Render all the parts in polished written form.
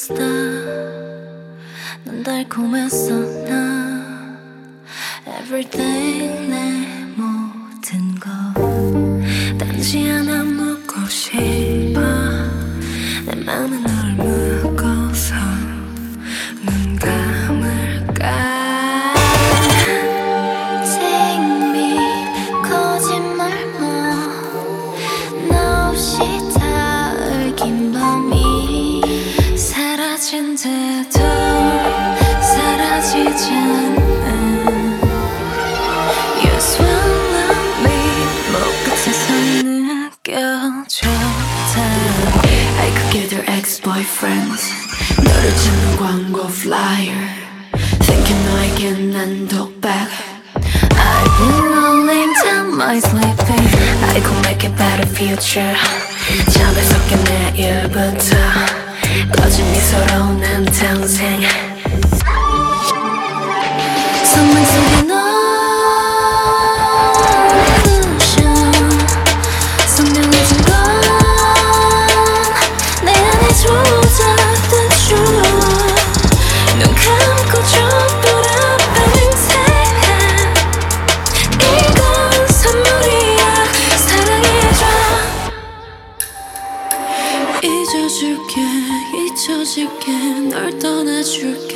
superstar. 넌 달콤했어 나 Everything 내 모든 것 단지 하나 묻고 싶어 내 맘은 널 묶어서 눈 감을까 Take me 거짓말 너 없이 닿을 밤이 사라진데도 사라지지 않는 You swallow me 목끝에서 느껴져 I could get your ex-boyfriends 너를 찾는 광고 flyer Thinking 너에겐 난 독백 I've been rolling down my sleeping I could make a better future 잠을 섞인 내일부터 꺼진 미소로 난 탄생 선망 속에 너 illusion 선명해진 건 내 안에 조작된 truth 눈 감고 촛불 앞에 맹세해 이건 선물이야 사랑해줘 잊어줄게 잊혀질게 널 떠나줄게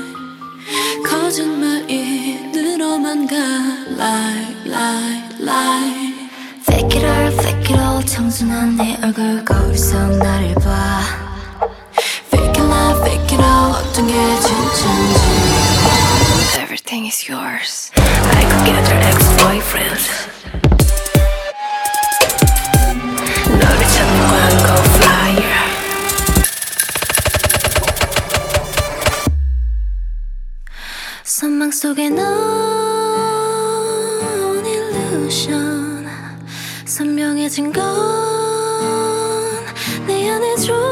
거짓말이 늘어만 가 lie lie lie Fake it all 청순한 네 얼굴 거울속 나를 봐 Fake it all 어떤 게 진짠지 Everything is yours I could get your ex-boyfriend 너를 찾는 광고 flyer 선망 속에 넌 illusion 선명해진 건 내 안에 조